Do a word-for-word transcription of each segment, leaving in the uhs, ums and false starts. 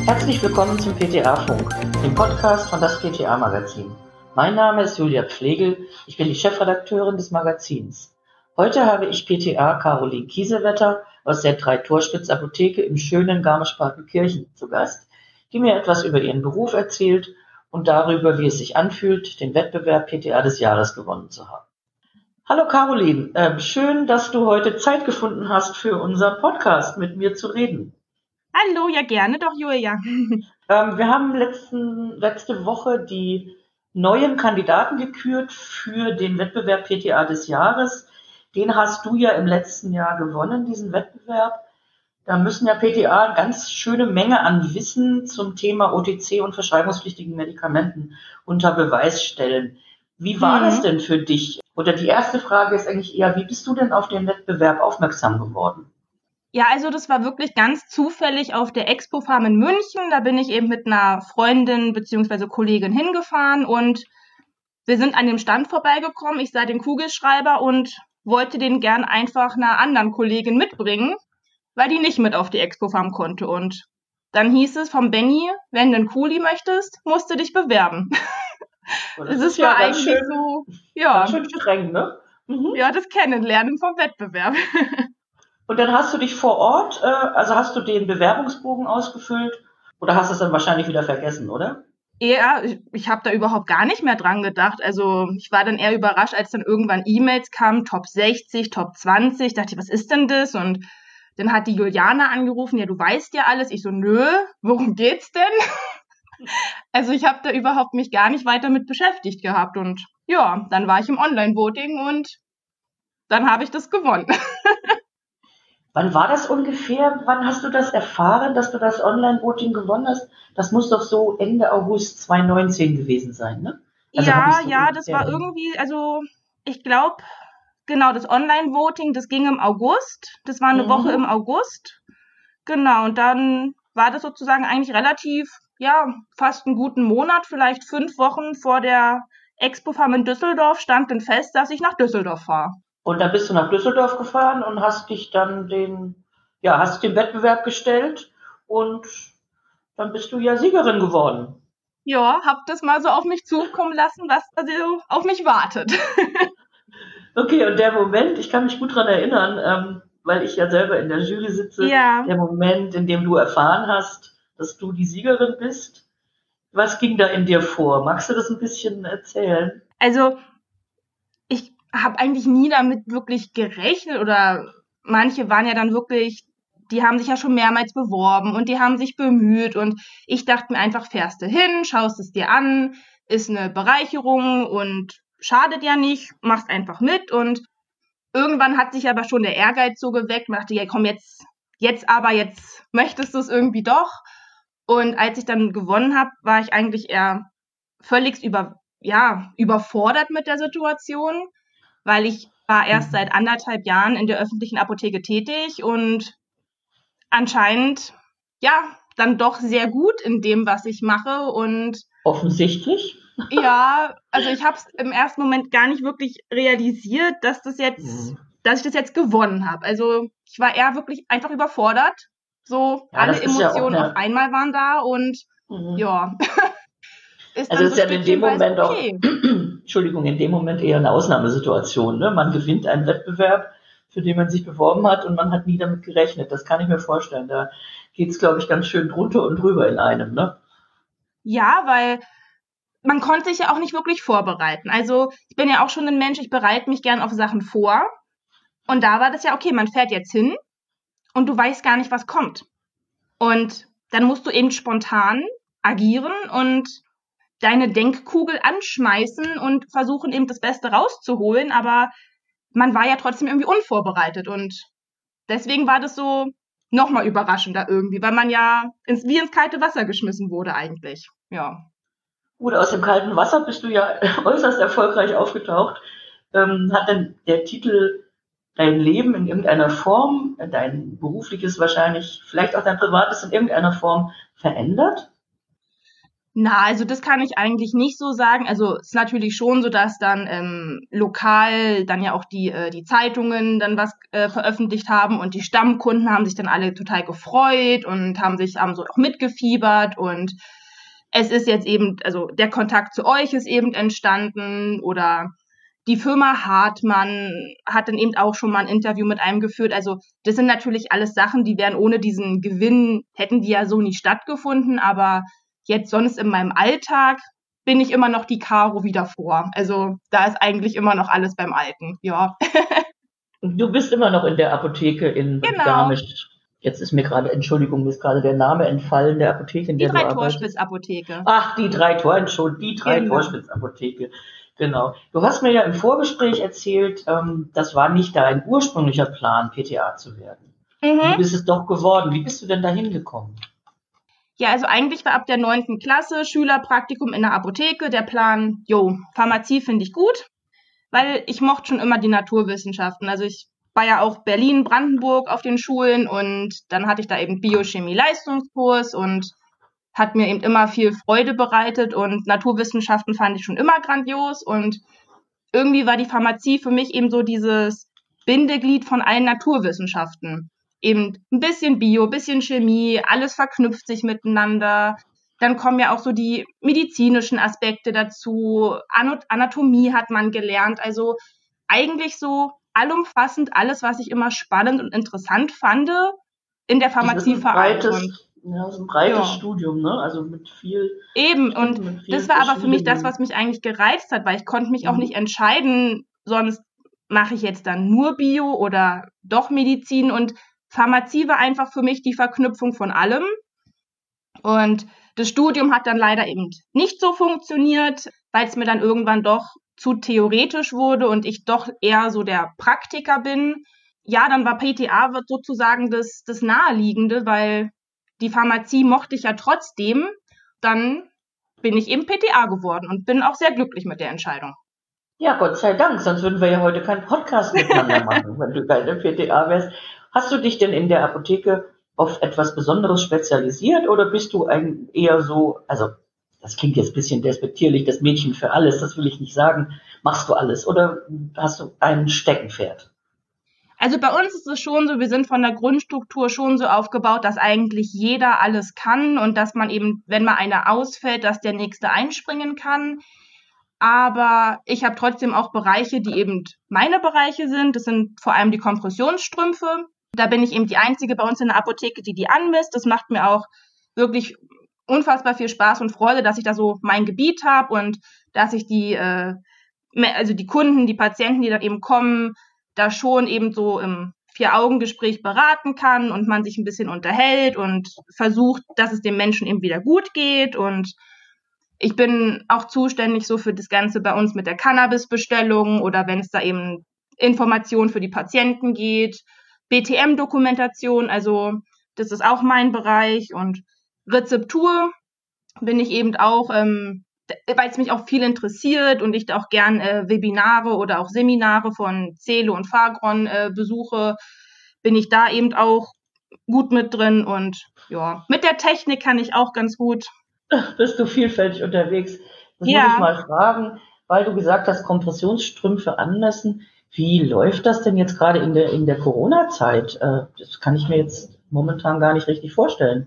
Herzlich willkommen zum P T A-Funk, dem Podcast von das P T A-Magazin. Mein Name ist Julia Pflegel, ich bin die Chefredakteurin des Magazins. Heute habe ich P T A Caroline Kiesewetter aus der Drei-Torspitz-Apotheke im schönen Garmisch-Partenkirchen zu Gast, die mir etwas über ihren Beruf erzählt und darüber, wie es sich anfühlt, den Wettbewerb P T A des Jahres gewonnen zu haben. Hallo Caroline, äh, schön, dass du heute Zeit gefunden hast, für unseren Podcast mit mir zu reden. Hallo, ja gerne doch, Julia. Ähm, wir haben letzten, letzte Woche die neuen Kandidaten gekürt für den Wettbewerb P T A des Jahres. Den hast du ja im letzten Jahr gewonnen, diesen Wettbewerb. Da müssen ja P T A eine ganz schöne Menge an Wissen zum Thema O T C und verschreibungspflichtigen Medikamenten unter Beweis stellen. Wie war Mhm. das denn für dich? Oder die erste Frage ist eigentlich eher, wie bist du denn auf den Wettbewerb aufmerksam geworden? Ja, also das war wirklich ganz zufällig auf der Expo Farm in München. Da bin ich eben mit einer Freundin bzw. Kollegin hingefahren und wir sind an dem Stand vorbeigekommen. Ich sah den Kugelschreiber und wollte den gern einfach einer anderen Kollegin mitbringen, weil die nicht mit auf die Expo Farm konnte. Und dann hieß es vom Benny, wenn du einen Kuli möchtest, musst du dich bewerben. Und Das das ist ist ja war ganz eigentlich schön, so, ganz ja, schön streng, ne? Mhm. ja, das Kennenlernen vom Wettbewerb. Und dann hast du dich vor Ort, äh, also hast du den Bewerbungsbogen ausgefüllt oder hast du es dann wahrscheinlich wieder vergessen, oder? Ja, ich, ich habe da überhaupt gar nicht mehr dran gedacht. Also ich war dann eher überrascht, als dann irgendwann E-Mails kamen, Top sechzig, Top zwanzig. Dachte ich, was ist denn das? Und dann hat die Juliana angerufen, ja, du weißt ja alles. Ich so, nö, worum geht's denn? Also ich habe da überhaupt mich gar nicht weiter mit beschäftigt gehabt. Und ja, dann war ich im Online-Voting und dann habe ich das gewonnen. Wann war das ungefähr? Wann hast du das erfahren, dass du das Online-Voting gewonnen hast? Das muss doch so Ende August zwanzig neunzehn gewesen sein, ne? Also habe ich Ja, so ja, das ungefähr war im... irgendwie, also ich glaube, genau, das Online-Voting, das ging im August. Das war eine Woche im Mhm. August. Genau, und dann war das sozusagen eigentlich relativ, ja, fast einen guten Monat, vielleicht fünf Wochen vor der Expo Farm in Düsseldorf stand dann fest, dass ich nach Düsseldorf fahre. Und dann bist du nach Düsseldorf gefahren und hast dich dann den, ja, hast den Wettbewerb gestellt und dann bist du ja Siegerin geworden. Ja, hab das mal so auf mich zukommen lassen, was da so auf mich wartet. Okay, und der Moment, ich kann mich gut dran erinnern, ähm, weil ich ja selber in der Jury sitze, Ja, der Moment, in dem du erfahren hast, dass du die Siegerin bist. Was ging da in dir vor? Magst du das ein bisschen erzählen? also ich habe eigentlich nie damit wirklich gerechnet oder manche waren ja dann wirklich, die haben sich ja schon mehrmals beworben und die haben sich bemüht und ich dachte mir einfach, fährst du hin, schaust es dir an, ist eine Bereicherung und schadet ja nicht, machst einfach mit und irgendwann hat sich aber schon der Ehrgeiz so geweckt, man dachte, ja komm jetzt, jetzt aber, jetzt möchtest du es irgendwie doch und als ich dann gewonnen habe, war ich eigentlich eher völlig über, ja, überfordert mit der Situation, weil ich war erst seit anderthalb Jahren in der öffentlichen Apotheke tätig und anscheinend, ja, dann doch sehr gut in dem, was ich mache. Und Offensichtlich. ja, also ich habe es im ersten Moment gar nicht wirklich realisiert, dass das jetzt, Mhm. dass ich das jetzt gewonnen habe. Also ich war eher wirklich einfach überfordert. So Ja, alle das ist ja auch Emotionen auf eine, einmal waren da und mhm. ja, ist Also dann es so ist ja in dem stückchenweise Moment auch, okay. Entschuldigung, in dem Moment eher eine Ausnahmesituation. Ne? Man gewinnt einen Wettbewerb, für den man sich beworben hat und man hat nie damit gerechnet. Das kann ich mir vorstellen. Da geht's, glaube ich, ganz schön drunter und drüber in einem. Ne? Ja, weil man konnte sich ja auch nicht wirklich vorbereiten. Also ich bin ja auch schon ein Mensch, ich bereite mich gern auf Sachen vor. Und da war das ja, okay, man fährt jetzt hin und du weißt gar nicht, was kommt. Und dann musst du eben spontan agieren und deine Denkkugel anschmeißen und versuchen eben das Beste rauszuholen. Aber man war ja trotzdem irgendwie unvorbereitet. Und deswegen war das so nochmal überraschender irgendwie, weil man ja ins, wie ins kalte Wasser geschmissen wurde eigentlich. Ja. Gut, aus dem kalten Wasser bist du ja äußerst erfolgreich aufgetaucht. Ähm, hat denn der Titel dein Leben in irgendeiner Form, dein berufliches wahrscheinlich, vielleicht auch dein privates in irgendeiner Form verändert? Na, also das kann ich eigentlich nicht so sagen. Also es ist natürlich schon so, dass dann ähm, lokal dann ja auch die äh, die Zeitungen dann was äh, veröffentlicht haben und die Stammkunden haben sich dann alle total gefreut und haben sich haben so auch mitgefiebert und es ist jetzt eben, also der Kontakt zu euch ist eben entstanden oder die Firma Hartmann hat dann eben auch schon mal ein Interview mit einem geführt. Also das sind natürlich alles Sachen, die wären ohne diesen Gewinn, hätten die ja so nie stattgefunden, aber jetzt sonst in meinem Alltag bin ich immer noch die Caro wie davor. Also da ist eigentlich immer noch alles beim Alten, ja. Du bist immer noch in der Apotheke in Genau, Garmisch. Jetzt ist mir gerade, Entschuldigung, mir ist gerade der Name entfallen, der Apotheke, in die der du arbeitest. Drei-Torspitz-Apotheke. Ach, die drei Tor, Entschuldigung, die drei Genau. Torspitz-Apotheke. Genau. Du hast mir ja im Vorgespräch erzählt, ähm, das war nicht dein ursprünglicher Plan, P T A zu werden. Und du Mhm. bist es doch geworden. Wie bist du denn dahin gekommen? Ja, also eigentlich war ab der neunten Klasse Schülerpraktikum in der Apotheke der Plan, jo, Pharmazie finde ich gut, weil ich mochte schon immer die Naturwissenschaften. Also ich war ja auch Berlin, Brandenburg auf den Schulen und dann hatte ich da eben Biochemie-Leistungskurs und hat mir eben immer viel Freude bereitet und Naturwissenschaften fand ich schon immer grandios und irgendwie war die Pharmazie für mich eben so dieses Bindeglied von allen Naturwissenschaften. Eben ein bisschen Bio, bisschen Chemie, alles verknüpft sich miteinander. Dann kommen ja auch so die medizinischen Aspekte dazu. Anatomie hat man gelernt. Also eigentlich so allumfassend alles, was ich immer spannend und interessant fand, in der Das ist Pharmazie ein vereint. Und breites, ja, das ist ein breites ja, Studium, ne? Also mit viel, eben. Und stimmt, mit das vielen war aber für mich das, verschiedenen. was mich eigentlich gereizt hat, weil ich konnte mich auch nicht Mhm. entscheiden, sonst mache ich jetzt dann nur Bio oder doch Medizin. Und Pharmazie war einfach für mich die Verknüpfung von allem. Und das Studium hat dann leider eben nicht so funktioniert, weil es mir dann irgendwann doch zu theoretisch wurde und ich doch eher so der Praktiker bin. Ja, dann war P T A wird sozusagen das, das Naheliegende, weil die Pharmazie mochte ich ja trotzdem. Dann bin ich eben P T A geworden und bin auch sehr glücklich mit der Entscheidung. Ja, Gott sei Dank, sonst würden wir ja heute keinen Podcast miteinander machen, wenn du keine P T A wärst. Hast du dich denn in der Apotheke auf etwas Besonderes spezialisiert oder bist du ein eher so, also das klingt jetzt ein bisschen despektierlich, das Mädchen für alles, das will ich nicht sagen, machst du alles oder hast du ein Steckenpferd? Also bei uns ist es schon so, wir sind von der Grundstruktur schon so aufgebaut, dass eigentlich jeder alles kann und dass man eben, wenn mal einer ausfällt, dass der nächste einspringen kann. Aber ich habe trotzdem auch Bereiche, die eben meine Bereiche sind. Das sind vor allem die Kompressionsstrümpfe. Da bin ich eben die Einzige bei uns in der Apotheke, die die anmisst. Das macht mir auch wirklich unfassbar viel Spaß und Freude, dass ich da so mein Gebiet habe und dass ich die, äh, also die Kunden, die Patienten, die dann eben kommen, da schon eben so im Vier-Augen-Gespräch beraten kann und man sich ein bisschen unterhält und versucht, dass es dem Menschen eben wieder gut geht. Und ich bin auch zuständig so für das Ganze bei uns mit der Cannabis-Bestellung oder wenn es da eben Informationen für die Patienten geht, B T M-Dokumentation, also das ist auch mein Bereich und Rezeptur bin ich eben auch, ähm, weil es mich auch viel interessiert und ich da auch gern äh, Webinare oder auch Seminare von Celo und Fagron äh, besuche, bin ich da eben auch gut mit drin und ja, mit der Technik kann ich auch ganz gut. Bist du vielfältig unterwegs? Das muss ich Ja, mal fragen, weil du gesagt hast, Kompressionsstrümpfe anmessen. Wie läuft das denn jetzt gerade in der, in der Corona-Zeit? Äh, Das kann ich mir jetzt momentan gar nicht richtig vorstellen.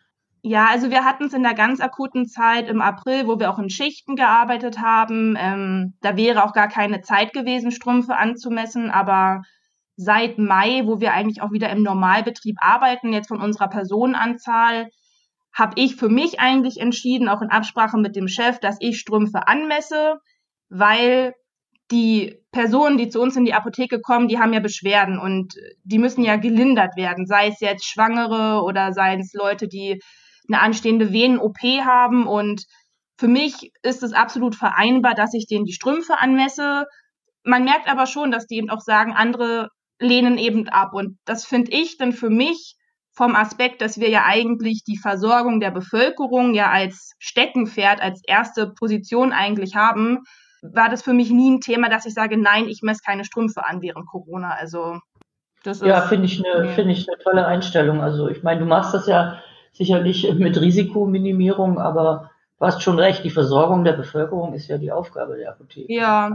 ja, also wir hatten es in der ganz akuten Zeit im April, wo wir auch in Schichten gearbeitet haben. Ähm, da wäre auch gar keine Zeit gewesen, Strümpfe anzumessen, aber seit Mai, wo wir eigentlich auch wieder im Normalbetrieb arbeiten, jetzt von unserer Personenanzahl, habe ich für mich eigentlich entschieden, auch in Absprache mit dem Chef, dass ich Strümpfe anmesse, weil die Personen, die zu uns in die Apotheke kommen, die haben ja Beschwerden und die müssen ja gelindert werden, sei es jetzt Schwangere oder seien es Leute, die eine anstehende Venen-O P haben. Und für mich ist es absolut vereinbar, dass ich denen die Strümpfe anmesse. Man merkt aber schon, dass die eben auch sagen, andere lehnen eben ab. Und das finde ich dann für mich vom Aspekt, dass wir ja eigentlich die Versorgung der Bevölkerung ja als Steckenpferd, als erste Position eigentlich haben, war das für mich nie ein Thema, dass ich sage, nein, ich messe keine Strümpfe an während Corona. Also das Ja, ist, finde ich eine, nee. finde ich eine tolle Einstellung. Also ich meine, du machst das ja sicherlich mit Risikominimierung, aber Du hast schon recht, die Versorgung der Bevölkerung ist ja die Aufgabe der Apotheke. Ja,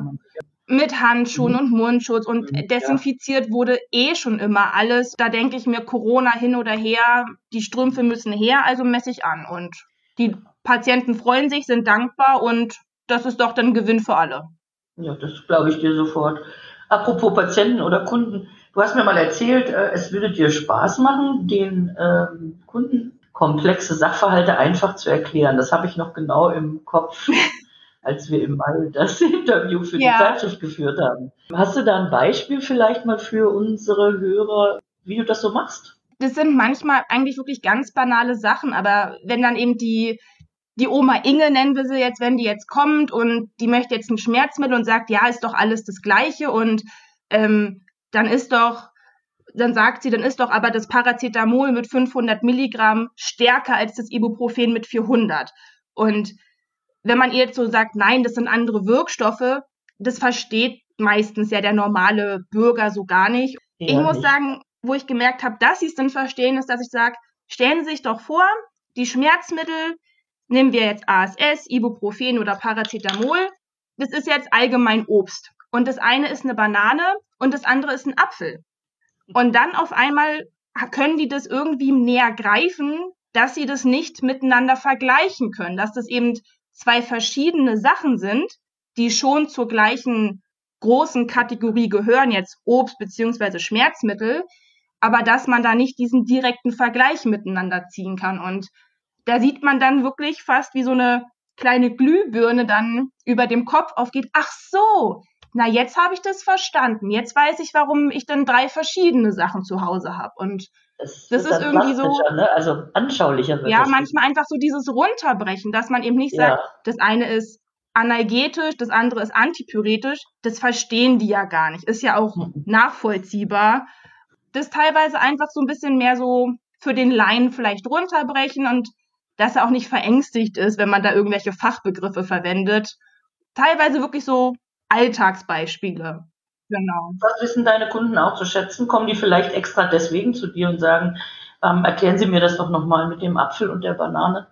mit Handschuhen Mhm. und Mundschutz und Mhm, desinfiziert wurde eh schon immer alles. Da denke ich mir, Corona hin oder her, die Strümpfe müssen her, also messe ich an. Und die Patienten freuen sich, sind dankbar und das ist doch dann ein Gewinn für alle. Ja, das glaube ich dir sofort. Apropos Patienten oder Kunden, du hast mir mal erzählt, äh, es würde dir Spaß machen, den ähm, Kunden komplexe Sachverhalte einfach zu erklären. Das habe ich noch genau im Kopf, als wir im Mai das Interview für die Ja, Zeitschrift geführt haben. Hast du da ein Beispiel vielleicht mal für unsere Hörer, wie du das so machst? das sind manchmal eigentlich wirklich ganz banale Sachen, aber wenn dann eben die die Oma Inge, nennen wir sie jetzt, wenn die jetzt kommt und die möchte jetzt ein Schmerzmittel und sagt, ja, ist doch alles das Gleiche und ähm, dann ist doch, dann sagt sie, dann ist doch aber das Paracetamol mit fünfhundert Milligramm stärker als das Ibuprofen mit vierhundert. Und wenn man ihr jetzt so sagt, nein, das sind andere Wirkstoffe, das versteht meistens ja der normale Bürger so gar nicht. Ich Eher muss nicht. sagen, wo ich gemerkt habe, dass sie es dann verstehen, ist, dass ich sage, stellen Sie sich doch vor, die Schmerzmittel, nehmen wir jetzt A S S, Ibuprofen oder Paracetamol, das ist jetzt allgemein Obst. Und das eine ist eine Banane und das andere ist ein Apfel. Und dann auf einmal können die das irgendwie näher greifen, dass sie das nicht miteinander vergleichen können, dass das eben zwei verschiedene Sachen sind, die schon zur gleichen großen Kategorie gehören, jetzt Obst beziehungsweise Schmerzmittel, aber dass man da nicht diesen direkten Vergleich miteinander ziehen kann. Und da sieht man dann wirklich fast wie so eine kleine Glühbirne dann über dem Kopf aufgeht. Ach so, na jetzt habe ich das verstanden. Jetzt weiß ich, warum ich dann drei verschiedene Sachen zu Hause habe. Und Es das wird ist dann irgendwie so, plastischer, ne? Also anschaulicher wird ja, das für die. manchmal einfach so dieses Runterbrechen, dass man eben nicht sagt, Ja. das eine ist analgetisch, das andere ist antipyretisch. Das verstehen die ja gar nicht. Ist ja auch nachvollziehbar. Das teilweise einfach so ein bisschen mehr so für den Laien vielleicht runterbrechen und dass er auch nicht verängstigt ist, wenn man da irgendwelche Fachbegriffe verwendet. Teilweise wirklich so Alltagsbeispiele. Genau. Das wissen deine Kunden auch zu schätzen? Kommen die vielleicht extra deswegen zu dir und sagen, ähm, erklären Sie mir das doch nochmal mit dem Apfel und der Banane?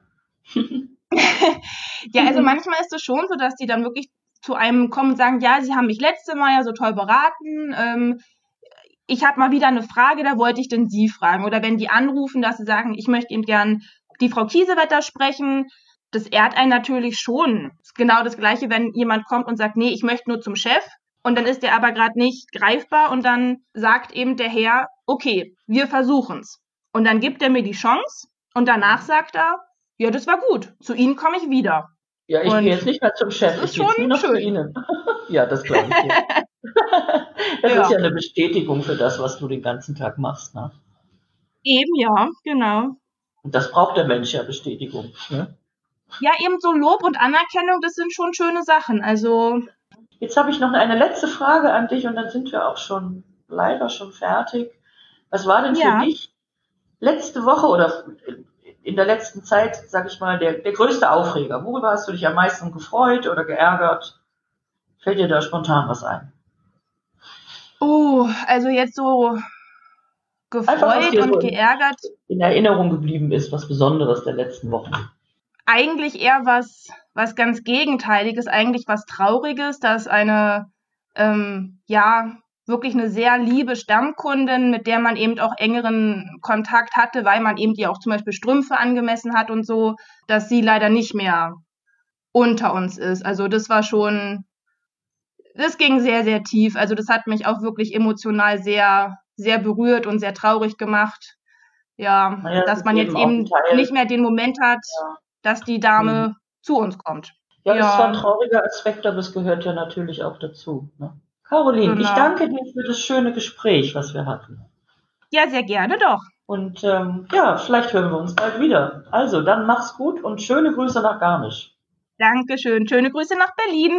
Ja, also manchmal ist es schon so, dass die dann wirklich zu einem kommen und sagen, ja, Sie haben mich letzte Mal ja so toll beraten. Ähm, ich habe mal wieder eine Frage, da wollte ich denn Sie fragen. Oder wenn die anrufen, dass sie sagen, ich möchte eben gern die Frau Kiesewetter sprechen. Das ehrt einen natürlich schon. Ist genau das Gleiche, wenn jemand kommt und sagt, nee, ich möchte nur zum Chef. Und dann ist der aber gerade nicht greifbar und dann sagt eben der Herr, okay, wir versuchen's. Und dann gibt er mir die Chance und danach sagt er, ja, das war gut, zu Ihnen komme ich wieder. Ja, ich gehe jetzt Und nicht mehr zum das Chef, ist ich gehe schon jetzt nur noch zu schön. Ihnen. Ja, das glaube ich dir. Das ist ja Ja, eine Bestätigung für das, was du den ganzen Tag machst. Ne? eben ja, genau. Und das braucht der Mensch ja, Bestätigung. Ne? Ja, eben so Lob und Anerkennung, das sind schon schöne Sachen. Also, Jetzt habe ich noch eine letzte Frage an dich und dann sind wir auch schon leider schon fertig. Was war denn für ja. dich letzte Woche oder in der letzten Zeit, sag ich mal, der, der größte Aufreger? Worüber hast du dich am meisten gefreut oder geärgert? Fällt dir da spontan was ein? Oh, also jetzt so Einfach, was gefreut dir so und in, geärgert. in Erinnerung geblieben ist, was Besonderes der letzten Wochen. Eigentlich eher was, was ganz Gegenteiliges, eigentlich was Trauriges, dass eine, ähm, ja, wirklich eine sehr liebe Stammkundin, mit der man eben auch engeren Kontakt hatte, weil man eben die auch zum Beispiel Strümpfe angemessen hat und so, dass sie leider nicht mehr unter uns ist. Also das war schon, das ging sehr, sehr tief. Also das hat mich auch wirklich emotional sehr, sehr berührt und sehr traurig gemacht. Ja, Naja, es dass ist man jetzt eben auch ein eben Teil. nicht mehr den Moment hat, Ja, dass die hm. Dame zu uns kommt. Ja, ist zwar ein Ja, trauriger Aspekt, aber es gehört ja natürlich auch dazu. Ne? Caroline, ich genau. danke dir für das schöne Gespräch, was wir hatten. Ja, sehr gerne doch. Und ähm, ja, vielleicht hören wir uns bald wieder. Also, dann mach's gut und schöne Grüße nach Garmisch. Dankeschön. Schöne Grüße nach Berlin.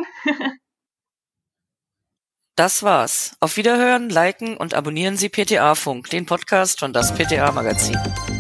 Das war's. Auf Wiederhören, liken und abonnieren Sie P T A Funk, den Podcast von das P T A Magazin.